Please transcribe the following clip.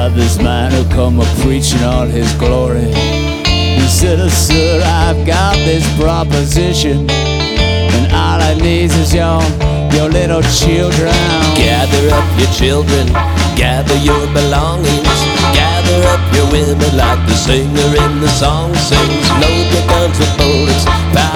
this man who come a preaching all his glory. He said, sir, I've got this proposition, and all I need is your little children. Gather up your children, gather your belongings, gather up your women like the singer in the song sings. Load your guns with bullets,